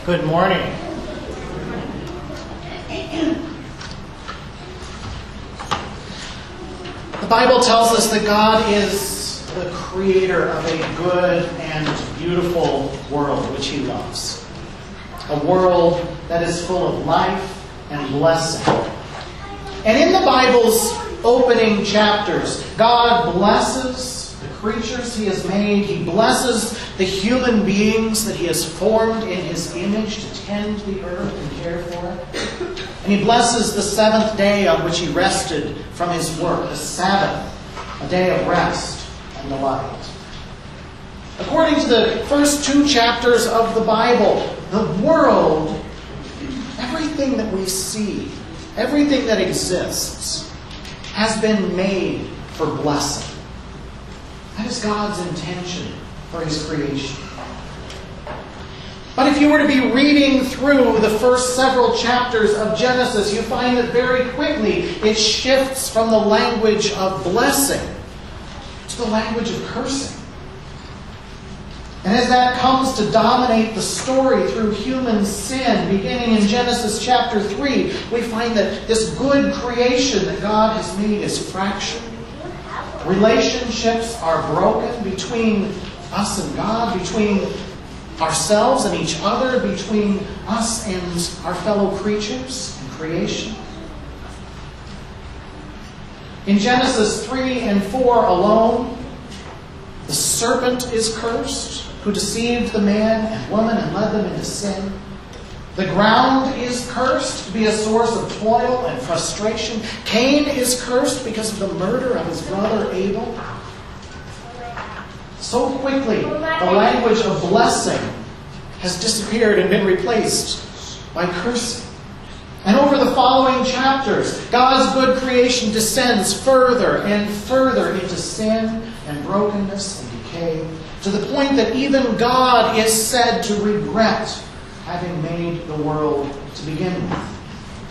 Good morning. The Bible tells us that God is the creator of a good and beautiful world which He loves. A world that is full of life and blessing. And in the Bible's opening chapters, God blesses the creatures He has made. He blesses the human beings that He has formed in His image to tend the earth and care for it. And He blesses the seventh day on which He rested from His work, the Sabbath, a day of rest and delight. According to the first two chapters of the Bible, the world, everything that we see, everything that exists, has been made for blessing. That is God's intention for His creation. But if you were to be reading through the first several chapters of Genesis, you find that very quickly it shifts from the language of blessing to the language of cursing. And as that comes to dominate the story through human sin, beginning in Genesis chapter 3, we find that this good creation that God has made is fractured. Relationships are broken between us and God, between ourselves and each other, between us and our fellow creatures and creation. In Genesis 3 and 4 alone, the serpent is cursed, who deceived the man and woman and led them into sin. The ground is cursed to be a source of toil and frustration. Cain is cursed because of the murder of his brother Abel. So quickly, the language of blessing has disappeared and been replaced by cursing. And over the following chapters, God's good creation descends further and further into sin and brokenness and decay, to the point that even God is said to regret having made the world to begin with.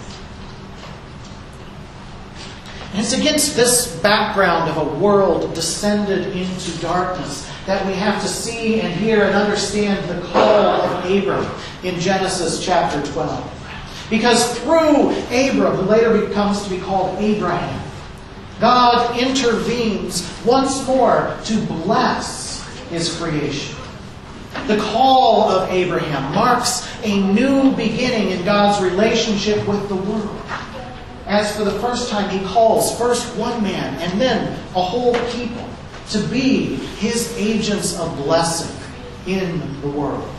And it's against this background of a world descended into darkness that we have to see and hear and understand the call of Abram in Genesis chapter 12. Because through Abram, who later becomes to be called Abraham, God intervenes once more to bless His creation. The call of Abraham marks a new beginning in God's relationship with the world. As for the first time, He calls first one man and then a whole people to be His agents of blessing in the world.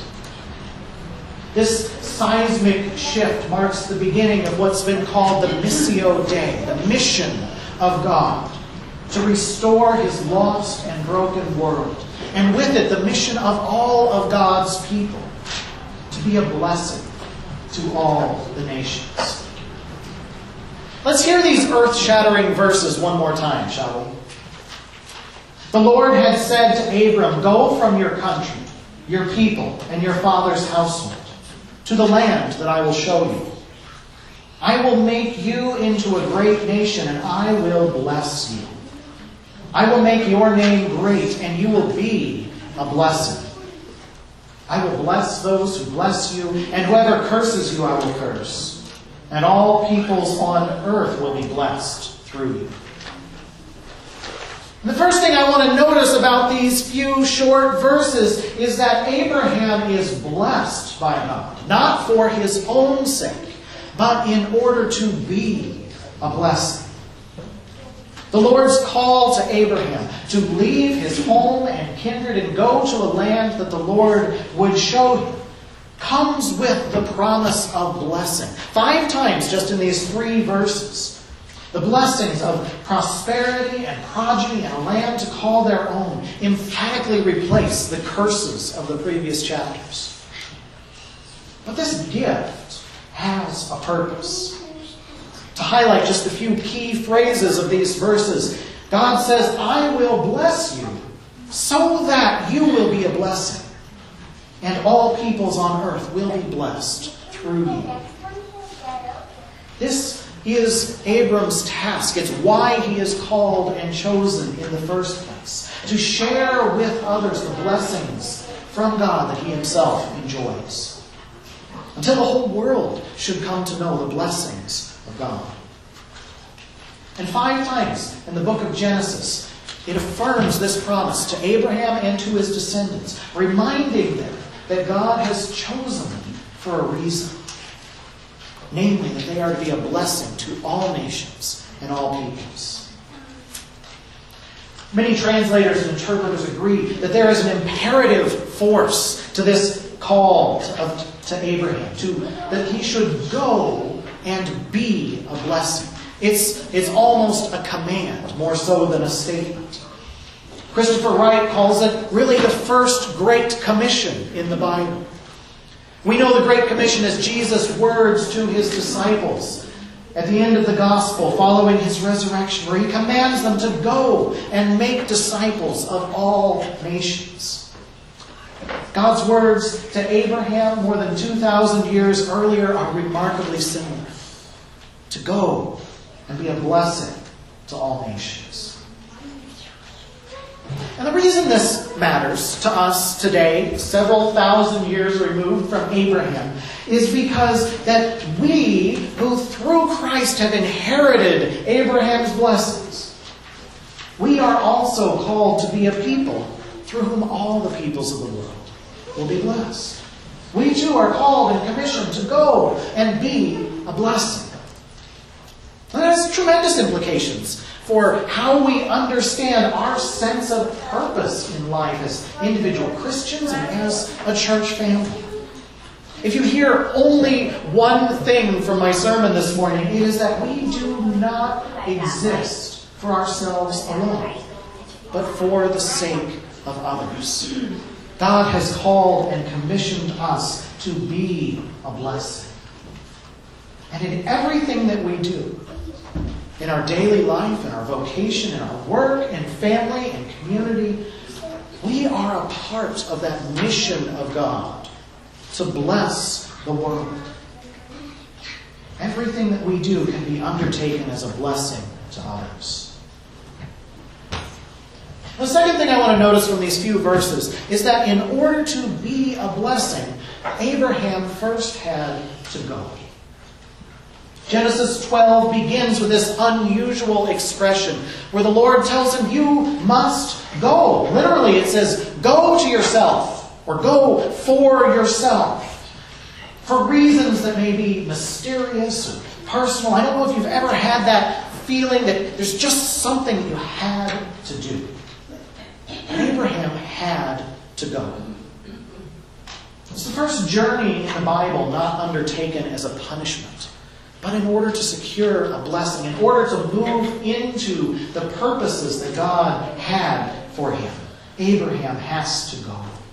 This seismic shift marks the beginning of what's been called the Missio Dei, the mission of God, to restore His lost and broken world. And with it, the mission of all of God's people to be a blessing to all the nations. Let's hear these earth-shattering verses one more time, shall we? The Lord had said to Abram, "Go from your country, your people, and your father's household, to the land that I will show you. I will make you into a great nation, and I will bless you. I will make your name great, and you will be a blessing. I will bless those who bless you, and whoever curses you I will curse. And all peoples on earth will be blessed through you." And the first thing I want to notice about these few short verses is that Abraham is blessed by God, not for his own sake, but in order to be a blessing. The Lord's call to Abraham to leave his home and kindred and go to a land that the Lord would show him comes with the promise of blessing. 5 times just in these 3 verses. The blessings of prosperity and progeny and a land to call their own emphatically replace the curses of the previous chapters. But this gift has a purpose. To highlight just a few key phrases of these verses, God says, "I will bless you so that you will be a blessing, and all peoples on earth will be blessed through you." This is Abram's task. It's why he is called and chosen in the first place. To share with others the blessings from God that he himself enjoys. until the whole world should come to know the blessings of God. And 5 times in the book of Genesis, it affirms this promise to Abraham and to his descendants, reminding them that God has chosen them for a reason. Namely, that they are to be a blessing to all nations and all peoples. Many translators and interpreters agree that there is an imperative force to this call to Abraham, that he should go and be a blessing. It's almost a command, more so than a statement. Christopher Wright calls it really the first Great Commission in the Bible. We know the Great Commission as Jesus' words to his disciples at the end of the Gospel following his resurrection, where he commands them to go and make disciples of all nations. God's words to Abraham more than 2,000 years earlier are remarkably similar. To go and be a blessing to all nations. And the reason this matters to us today, several thousand years removed from Abraham, is because that we, who through Christ have inherited Abraham's blessings, we are also called to be a people through whom all the peoples of the world will be blessed. We too are called and commissioned to go and be a blessing. And that has tremendous implications for how we understand our sense of purpose in life as individual Christians and as a church family. If you hear only one thing from my sermon this morning, it is that we do not exist for ourselves alone, but for the sake of others. God has called and commissioned us to be a blessing. And in everything that we do, in our daily life, in our vocation, in our work, and family, and community, we are a part of that mission of God to bless the world. Everything that we do can be undertaken as a blessing to others. The second thing I want to notice from these few verses is that in order to be a blessing, Abraham first had to go. Genesis 12 begins with this unusual expression where the Lord tells him, you must go. Literally it says, go to yourself, or go for yourself. For reasons that may be mysterious or personal. I don't know if you've ever had that feeling that there's just something you had to do. Abraham had to go. It's the first journey in the Bible not undertaken as a punishment, but in order to secure a blessing, in order to move into the purposes that God had for him. Abraham has to go.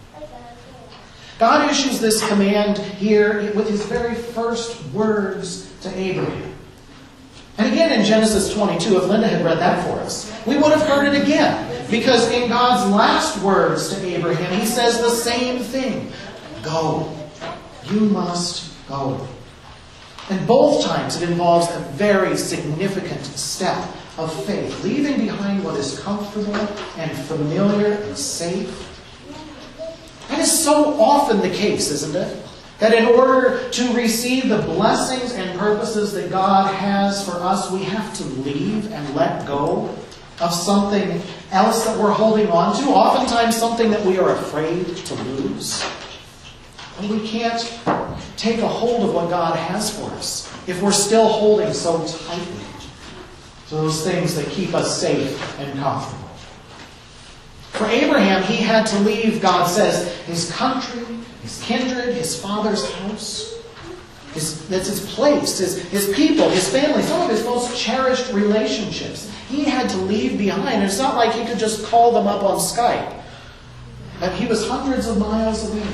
God issues this command here with his very first words to Abraham. And again in Genesis 22, if Linda had read that for us, we would have heard it again. Because in God's last words to Abraham, he says the same thing. Go. You must go. And both times it involves a very significant step of faith, leaving behind what is comfortable and familiar and safe. That is so often the case, isn't it? That in order to receive the blessings and purposes that God has for us, we have to leave and let go of something else that we're holding on to, oftentimes something that we are afraid to lose. And we can't take a hold of what God has for us if we're still holding so tightly to those things that keep us safe and comfortable. For Abraham, he had to leave, God says, his country, his kindred, his father's house. That's his place, his people, his family, some of his most cherished relationships. He had to leave behind. And it's not like he could just call them up on Skype. But he was hundreds of miles away.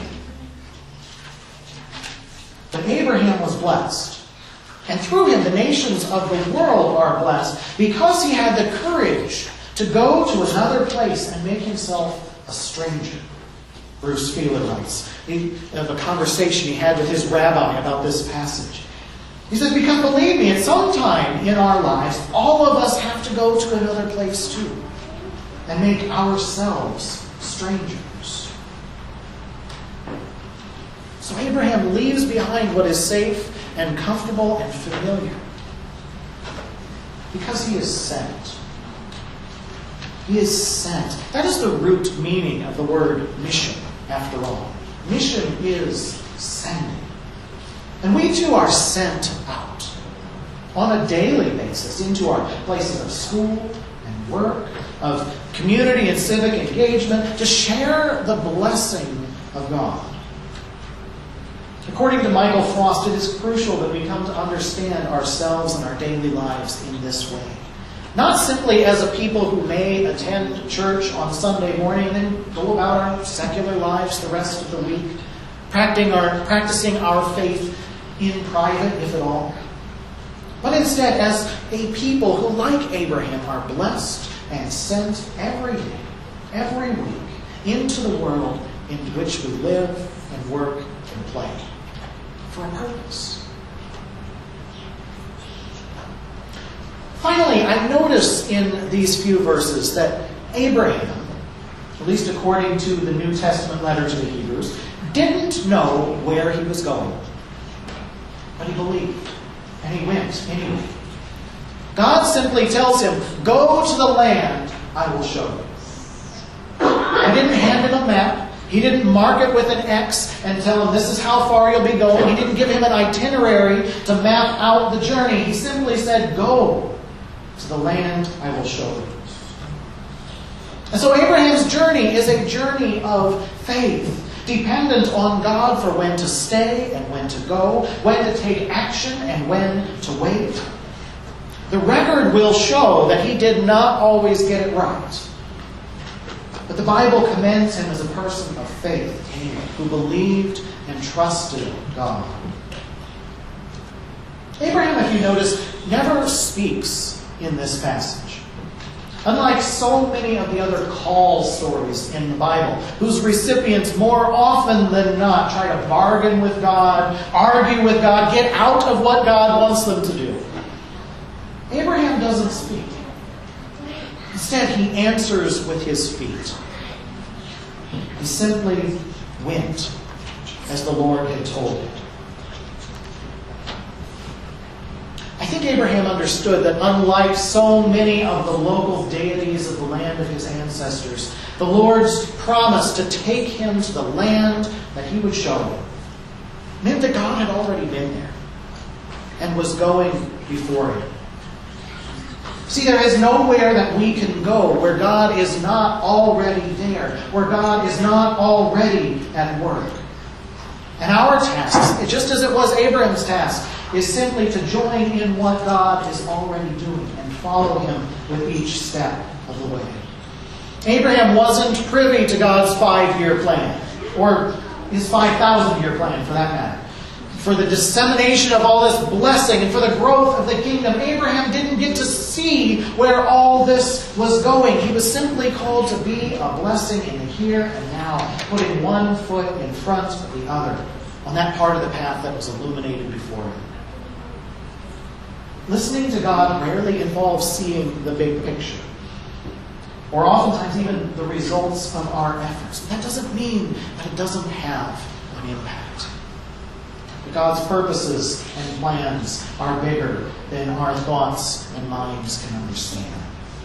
But Abraham was blessed. And through him, the nations of the world are blessed because he had the courage to go to another place and make himself a stranger. Bruce Feiler writes of a conversation he had with his rabbi about this passage. He says, because believe me, at some time in our lives, all of us have to go to another place too and make ourselves strangers. So Abraham leaves behind what is safe and comfortable and familiar because he is sent. He is sent. That is the root meaning of the word mission, after all. Mission is sending. And we too are sent out on a daily basis into our places of school and work, of community and civic engagement, to share the blessing of God. According to Michael Frost, it is crucial that we come to understand ourselves and our daily lives in this way. Not simply as a people who may attend church on Sunday morning and then go about our secular lives the rest of the week, practicing our faith in private, if at all. But instead, as a people who, like Abraham, are blessed and sent every day, every week, into the world in which we live and work and play for a purpose. Finally, I notice in these few verses that Abraham, at least according to the New Testament letter to the Hebrews, didn't know where he was going. But he believed, and he went anyway. God simply tells him, go to the land I will show you. He didn't hand him a map. He didn't mark it with an X and tell him this is how far you'll be going. He didn't give him an itinerary to map out the journey. He simply said, go to the land I will show you. And so Abraham's journey is a journey of faith, dependent on God for when to stay and when to go, when to take action and when to wait. The record will show that he did not always get it right. But the Bible commends him as a person of faith anyway, who believed and trusted God. Abraham, if you notice, never speaks in this passage. Unlike so many of the other call stories in the Bible, whose recipients more often than not try to bargain with God, argue with God, get out of what God wants them to do, Abraham doesn't speak. Instead, he answers with his feet. He simply went as the Lord had told him. I think Abraham understood that unlike so many of the local deities of the land of his ancestors, the Lord's promise to take him to the land that he would show him meant that God had already been there and was going before him. See, there is nowhere that we can go where God is not already there, where God is not already at work. And our task, just as it was Abraham's task, is simply to join in what God is already doing and follow him with each step of the way. Abraham wasn't privy to God's 5-year plan, or his 5,000-year plan for that matter. For the dissemination of all this blessing and for the growth of the kingdom, Abraham didn't get to see where all this was going. He was simply called to be a blessing in the here and now, putting one foot in front of the other on that part of the path that was illuminated before him. Listening to God rarely involves seeing the big picture, or oftentimes even the results of our efforts. That doesn't mean that it doesn't have an impact. But God's purposes and plans are bigger than our thoughts and minds can understand.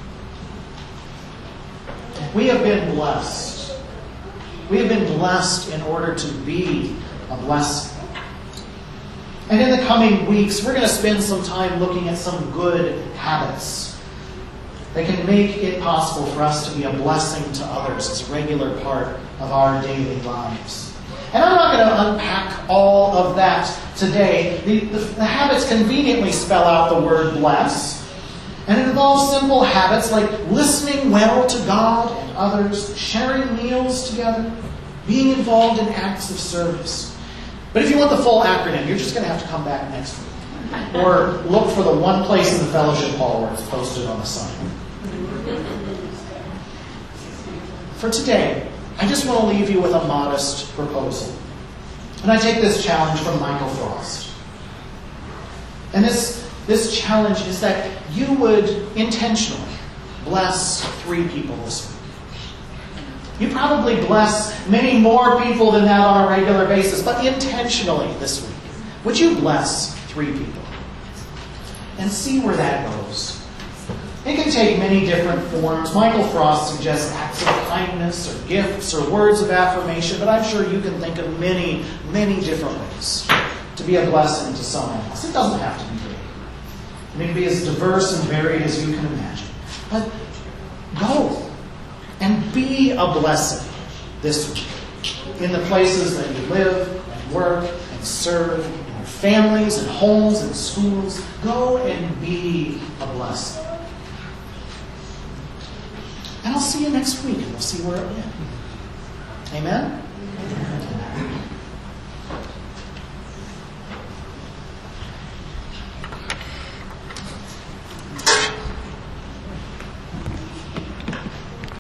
We have been blessed. We have been blessed in order to be a blessing. And in the coming weeks, we're going to spend some time looking at some good habits that can make it possible for us to be a blessing to others as a regular part of our daily lives. And I'm not going to unpack all of that today. The habits conveniently spell out the word bless. And it involves simple habits like listening well to God and others, sharing meals together, being involved in acts of service. But if you want the full acronym, you're just going to have to come back next week. Or look for the one place in the fellowship hall where it's posted on the sign. For today, I just want to leave you with a modest proposal. And I take this challenge from Michael Frost. And this challenge is that you would intentionally bless 3 people this week. You probably bless many more people than that on a regular basis, but intentionally this week, would you bless 3 people? And see where that goes. It can take many different forms. Michael Frost suggests acts of kindness or gifts or words of affirmation, but I'm sure you can think of many, many different ways to be a blessing to someone else. It doesn't have to be big. It can be as diverse and varied as you can imagine. But go and be a blessing this week in the places that you live and work and serve, in your families and homes and schools. Go and be a blessing. And I'll see you next week, and we'll see where it went. Amen? Amen.